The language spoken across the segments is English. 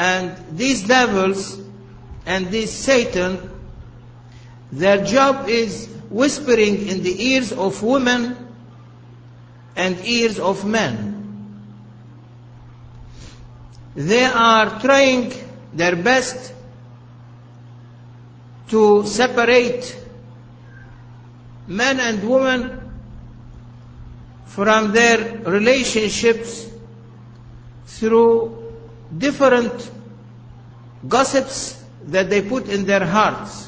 And these devils and this Satan, their job is whispering in the ears of women and ears of men. They are trying their best to separate men and women from their relationships through different gossips that they put in their hearts.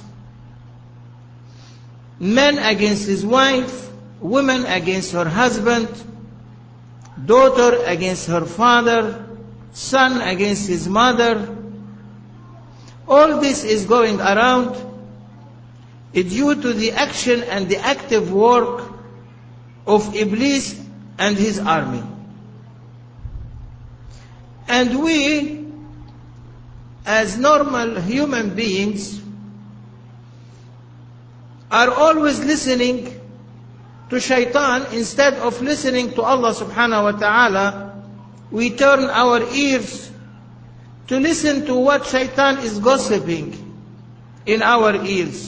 Men against his wife, woman against her husband, daughter against her father, son against his mother. All this is going around due to the action and the active work of Iblis and his army. And we, as normal human beings, are always listening to shaitan instead of listening to Allah subhanahu wa ta'ala. We turn our ears to listen to what shaitan is gossiping in our ears.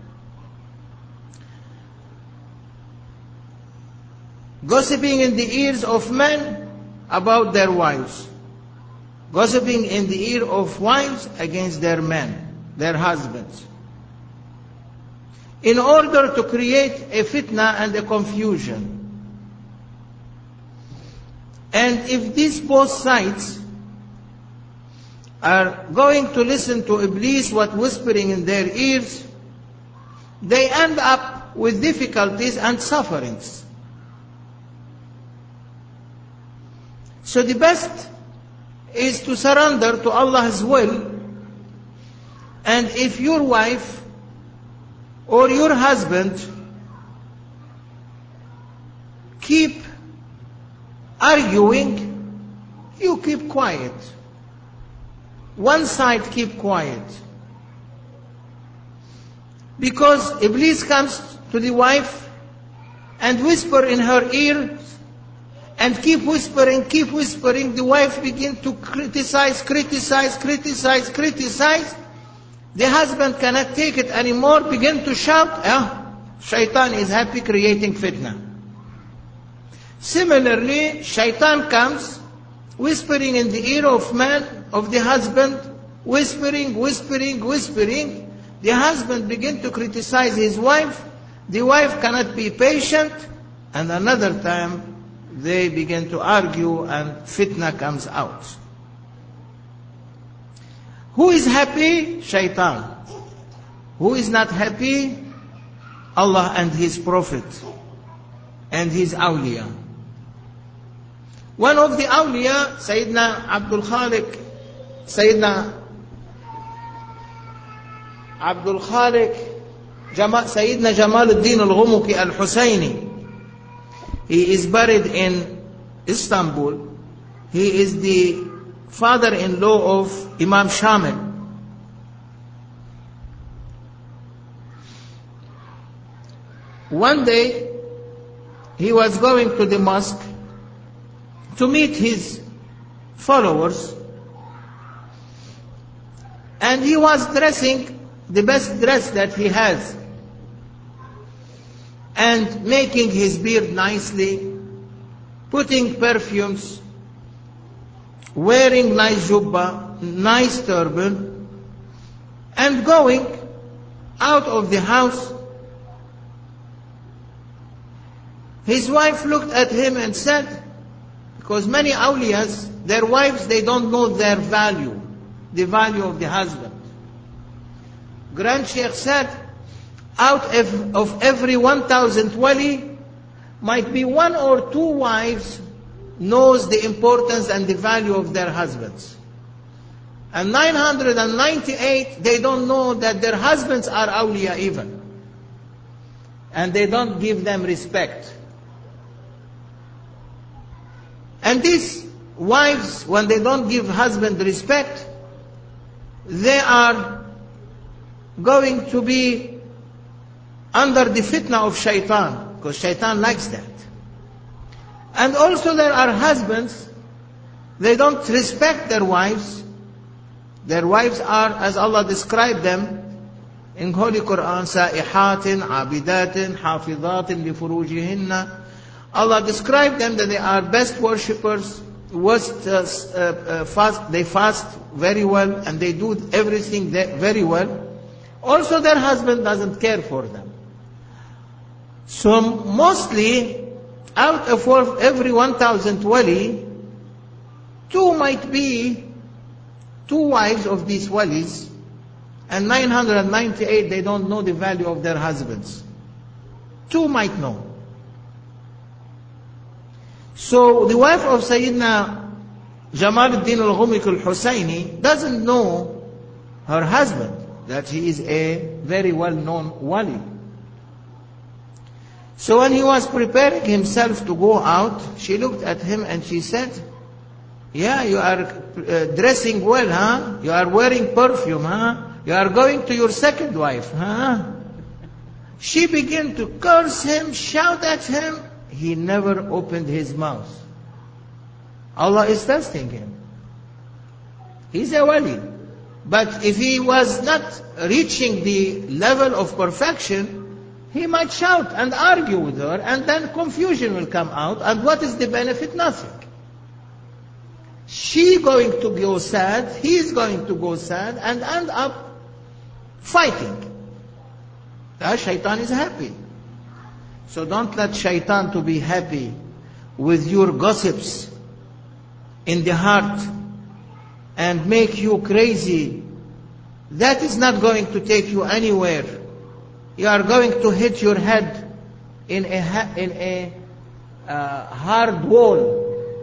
Gossiping in the ears of men about their wives. Gossiping in the ear of wives against their men, their husbands. In order to create a fitna and a confusion. And if these both sides are going to listen to Iblis, what whispering in their ears, they end up with difficulties and sufferings. So the best is to surrender to Allah's will. And if your wife or your husband keep arguing, you keep quiet. One side keep quiet. Because Iblis comes to the wife and whisper in her ear, and keep whispering, the wife begins to criticize. The husband cannot take it anymore, begin to shout, shaitan is happy creating fitna. Similarly, shaitan comes, whispering in the ear of man, of the husband, whispering. The husband begins to criticize his wife. The wife cannot be patient, and another time, they begin to argue and fitna comes out. Who is happy? Shaitan. Who is not happy? Allah and His Prophet and His awliya. One of the awliya, Sayyidina Abdul Khaliq, Sayyidina Jamal al-Din al-Ghumuki al-Husayni. He is buried in Istanbul. He is the father-in-law of Imam Shamil. One day, he was going to the mosque to meet his followers, and he was dressing the best dress that he has, and making his beard nicely, putting perfumes, wearing nice jubba, nice turban, and going out of the house. His wife looked at him and said, because many awliyas, their wives, they don't know their value, the value of the husband. Grand Sheikh said, out of every 1,000 wali, might be 1 or 2 wives knows the importance and the value of their husbands. And 998, they don't know that their husbands are awliya even. And they don't give them respect. And these wives, when they don't give husband respect, they are going to be under the fitna of shaitan, because shaitan likes that. And also there are husbands, they don't respect their wives, Their wives are, as Allah described them in Holy Quran, سَائِحَاتٍ عَابِدَاتٍ حَافِظَاتٍ لِفُرُوجِهِنَّ. Allah described them that they are best worshippers, they fast very well, and they do everything very well. Also their husband doesn't care for them. So mostly, out of every 1,000 wali, two might be two wives of these walis, and 998 they don't know the value of their husbands. Two might know. So the wife of Sayyidina Jamaluddin al-Ghumiq al-Husayni doesn't know her husband, that he is a very well-known wali. So when he was preparing himself to go out, she looked at him and she said, yeah, you are dressing well, huh? You are wearing perfume, huh? You are going to your second wife, huh? She began to curse him, shout at him. He never opened his mouth. Allah is testing him. He's a wali. But if he was not reaching the level of perfection, he might shout and argue with her, and then confusion will come out. And what is the benefit? Nothing. She going to go sad, he is going to go sad, and end up fighting. The shaitan is happy. So don't let shaitan to be happy with your gossips in the heart and make you crazy. That is not going to take you anywhere. You are going to hit your head in a hard wall.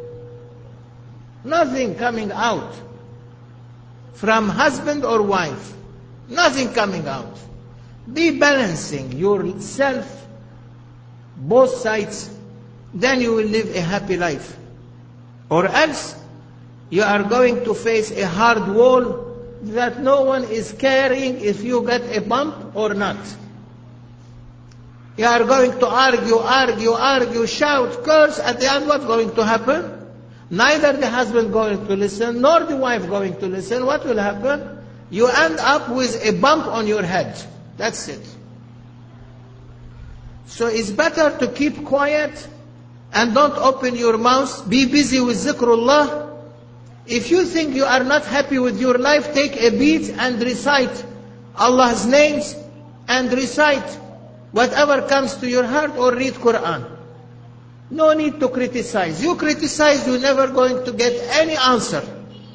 Nothing coming out from husband or wife. Nothing coming out. Be balancing yourself, both sides, then you will live a happy life. Or else, you are going to face a hard wall that no one is caring if you get a bump or not. You are going to argue, shout, curse. At the end, what's going to happen? Neither the husband going to listen, nor the wife going to listen. What will happen? You end up with a bump on your head. That's it. So it's better to keep quiet and don't open your mouth. Be busy with zikrullah. If you think you are not happy with your life, take a beat and recite Allah's names and recite whatever comes to your heart, or read Quran. No need to criticize. You criticize, you're never going to get any answer.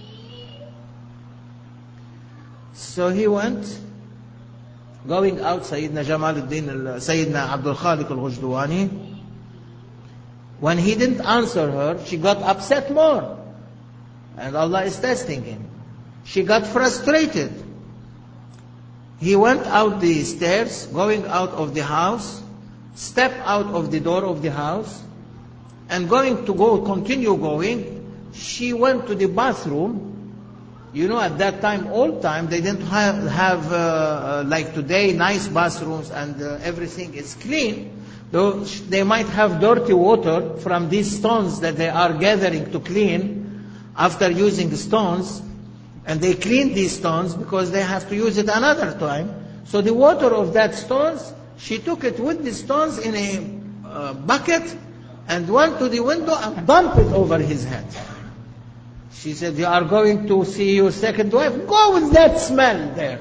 So he went, going out, Sayyidina Sayyidina Abdul Khaliq al-Ghujdawani. When he didn't answer her, she got upset more. And Allah is testing him. She got frustrated. He went out the stairs, going out of the house, stepped out of the door of the house, and continue going. She went to the bathroom. You know, at that time, old time, they didn't have like today, nice bathrooms and everything is clean. Though they might have dirty water from these stones that they are gathering to clean after using the stones. And they clean these stones because they have to use it another time. So the water of that stones, she took it with the stones in a bucket and went to the window and dumped it over his head. She said, you are going to see your second wife? Go with that smell there.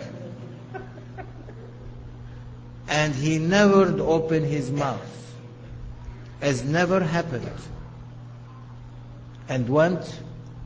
And he never opened his mouth, as never happened. And went,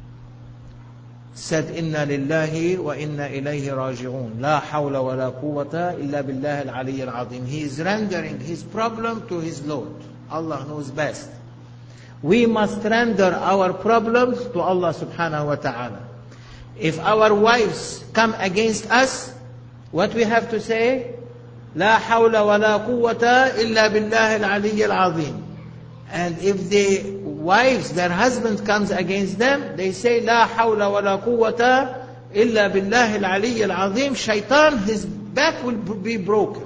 said, Inna lillahi wa inna ilayhi raji'un. La hawla wa la quwwata illa billahi al-aliyyil azim. He is rendering his problem to his Lord. Allah knows best. We must render our problems to Allah subhanahu wa ta'ala. If our wives come against us, what we have to say? La hawla wa la quwwata illa billahi al-aliyyil azim. And if the wives, their husband comes against them, they say, La hawla wa la quwwata illa billahi al-aliyyil azim. Shaitan, his back will be broken.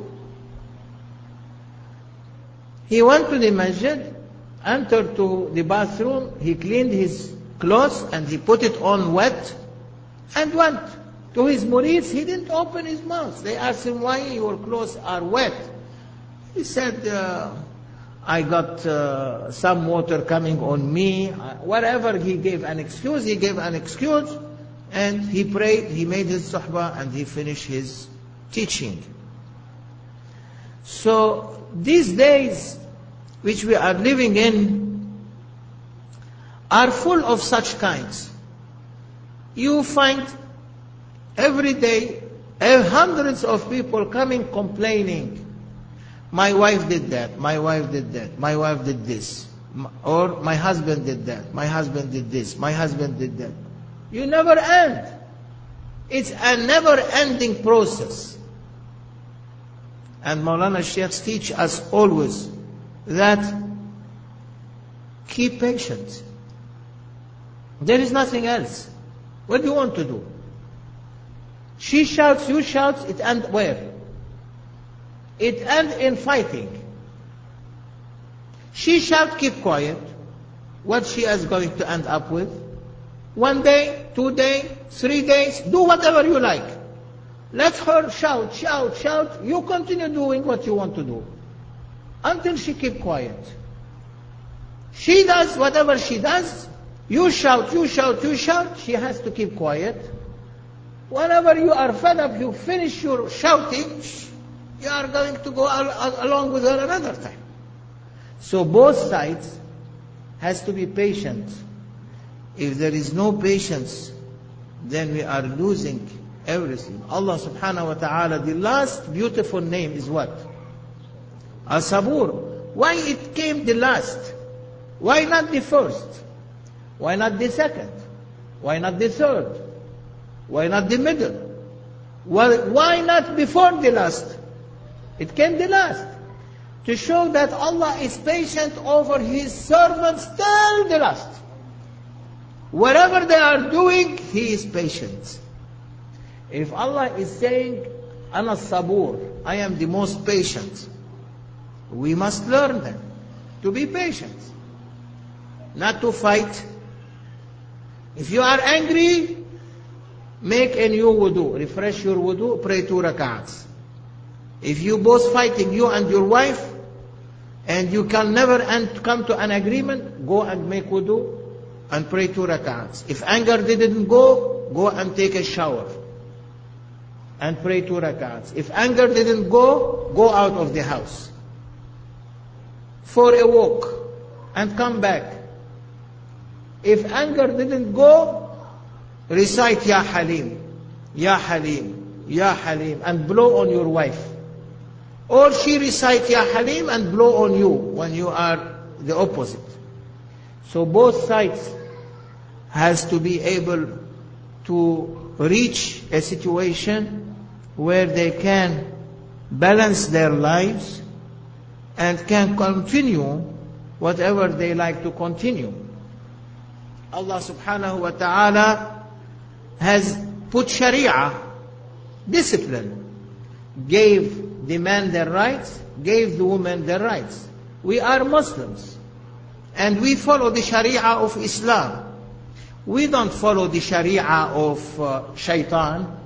He went to the masjid, entered to the bathroom, he cleaned his clothes and he put it on wet and went. To his murids, he didn't open his mouth. They asked him, why your clothes are wet? He said, I got some water coming on me. Whatever, he gave an excuse, and he prayed, he made his suhbah, and he finished his teaching. So, these days which we are living in are full of such kinds. You find every day hundreds of people coming complaining, my wife did that, my wife did that, my wife did this, or my husband did that, my husband did this, my husband did that. You never end. It's a never-ending process. And Maulana Sheikhs teach us always that keep patient. There is nothing else. What do you want to do? She shouts, you shout, it ends where? It ends in fighting. She shouts, keep quiet. What she is going to end up with? 1 day, 2 days, 3 days, do whatever you like. Let her shout, shout, shout. You continue doing what you want to do until she keep quiet. She does whatever she does. You shout, you shout, you shout. She has to keep quiet. Whenever you are fed up, you finish your shouting, you are going to go along with her another time. So both sides has to be patient. If there is no patience, then we are losing everything. Allah subhanahu wa ta'ala, the last beautiful name is what? As-Sabur. Why it came the last? Why not the first? Why not the second? Why not the third? Why not the middle? Why not before the last? It came the last. To show that Allah is patient over His servants till the last. Whatever they are doing, He is patient. If Allah is saying, Ana Sabur, I am the most patient, we must learn then to be patient. Not to fight. If you are angry, make a new wudu, refresh your wudu, pray 2 rak'ats. If you both fighting, you and your wife, and you can never come to an agreement, go and make wudu and pray 2 rak'ats. If anger didn't go and take a shower and pray 2 rak'ats. If anger didn't go out of the house for a walk and come back. If anger didn't go, recite Ya Halim, Ya Halim, Ya Halim, and blow on your wife. Or she recite Ya Halim and blow on you when you are the opposite. So both sides has to be able to reach a situation where they can balance their lives and can continue whatever they like to continue. Allah subhanahu wa ta'ala has put Sharia, discipline, gave the man their rights, gave the woman their rights. We are Muslims and we follow the Sharia of Islam. We don't follow the Sharia of Shaitan.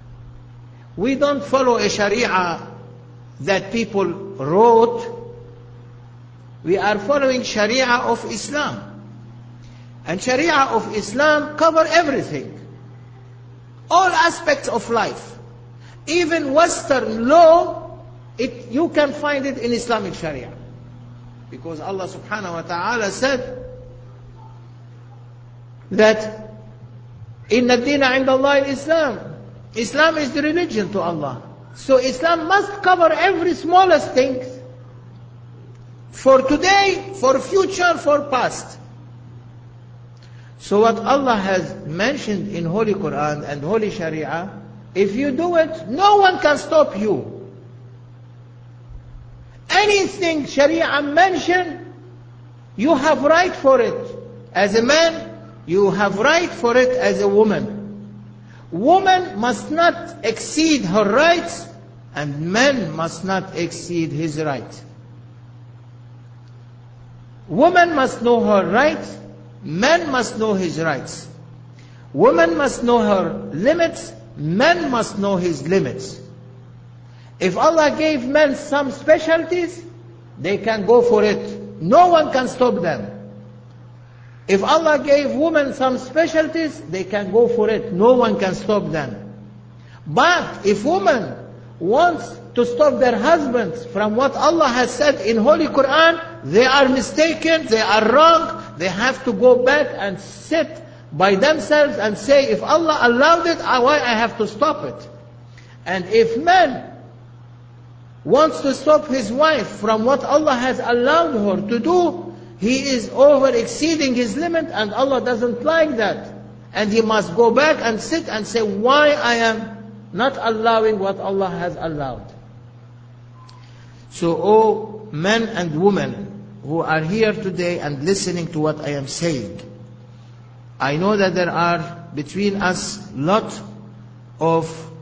We don't follow a Sharia that people wrote. We are following Sharia of Islam. And Sharia of Islam cover everything. All aspects of life. Even Western law, you can find it in Islamic Sharia. Because Allah subhanahu wa ta'ala said that Inna ad-dina 'inda Allah al-Islam. Islam is the religion to Allah. So Islam must cover every smallest thing. For today, for future, for past. So what Allah has mentioned in Holy Quran and Holy Sharia, if you do it, no one can stop you. Anything Sharia mentioned, you have right for it. As a man, you have right for it as a woman. Woman must not exceed her rights, and man must not exceed his right. Woman must know her rights, man must know his rights. Woman must know her limits, man must know his limits. If Allah gave men some specialties, they can go for it. No one can stop them. If Allah gave women some specialties, they can go for it. No one can stop them. But if women wants to stop their husbands from what Allah has said in Holy Quran, they are mistaken, they are wrong. They have to go back and sit by themselves and say, if Allah allowed it, why I have to stop it? And if man wants to stop his wife from what Allah has allowed her to do, he is over exceeding his limit, and Allah doesn't like that. And he must go back and sit and say, why I am not allowing what Allah has allowed. So, all men and women who are here today and listening to what I am saying, I know that there are between us lot of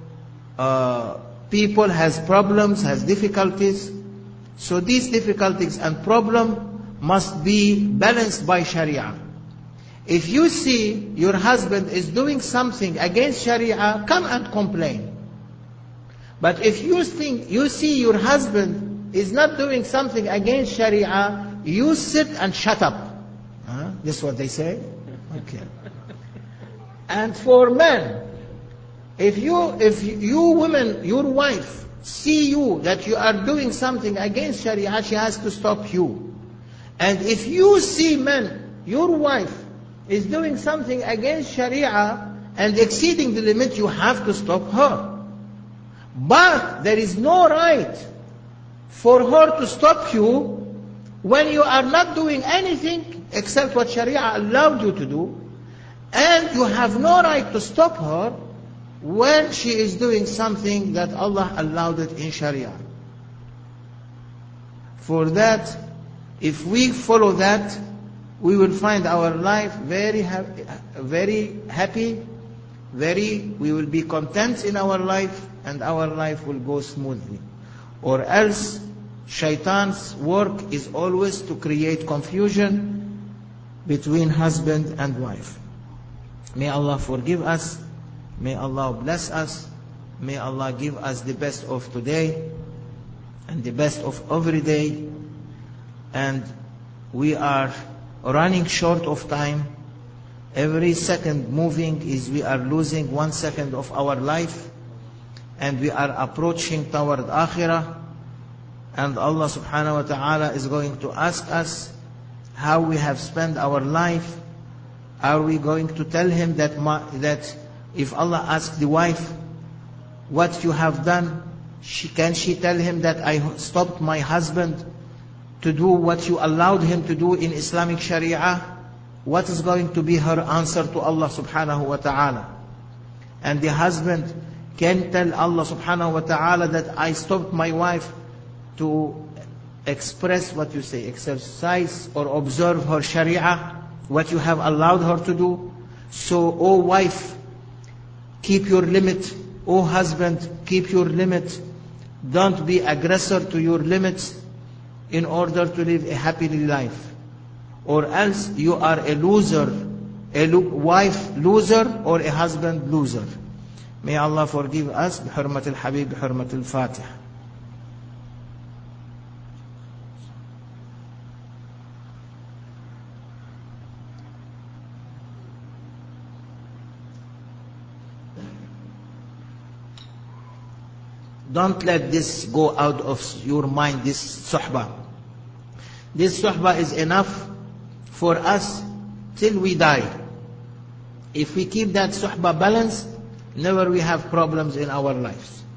people has problems, has difficulties. So these difficulties and problems must be balanced by Sharia. If you see your husband is doing something against Sharia, come and complain. But if you see your husband is not doing something against Sharia, you sit and shut up. This is what they say? Okay. And for men, if you women, your wife, see you that you are doing something against Sharia, she has to stop you. And if you see men, your wife is doing something against Sharia and exceeding the limit, you have to stop her. But there is no right for her to stop you when you are not doing anything except what Sharia allowed you to do. And you have no right to stop her when she is doing something that Allah allowed it in Sharia. For that, if we follow that, we will find our life very happy, we will be content in our life, and our life will go smoothly. Or else, Shaitan's work is always to create confusion between husband and wife. May Allah forgive us. May Allah bless us. May Allah give us the best of today and the best of every day. And we are running short of time. Every second moving is we are losing 1 second of our life. And we are approaching toward Akhirah. And Allah subhanahu wa ta'ala is going to ask us how we have spent our life. Are we going to tell Him that if Allah asks the wife, what you have done, can she tell Him that I stopped my husband to do what you allowed him to do in Islamic Sharia? What is going to be her answer to Allah subhanahu wa ta'ala? And the husband can tell Allah subhanahu wa ta'ala that I stopped my wife to express what you say, exercise or observe her Sharia, what you have allowed her to do. So, O wife, keep your limit. O husband, keep your limit. Don't be aggressor to your limits in order to live a happy life. Or else you are a loser, a wife loser or a husband loser. May Allah forgive us. بحرمة الحبيب بحرمة الفاتح. Don't let this go out of your mind, this suhbah. This suhbah is enough for us till we die. If we keep that suhbah balanced, never we have problems in our lives.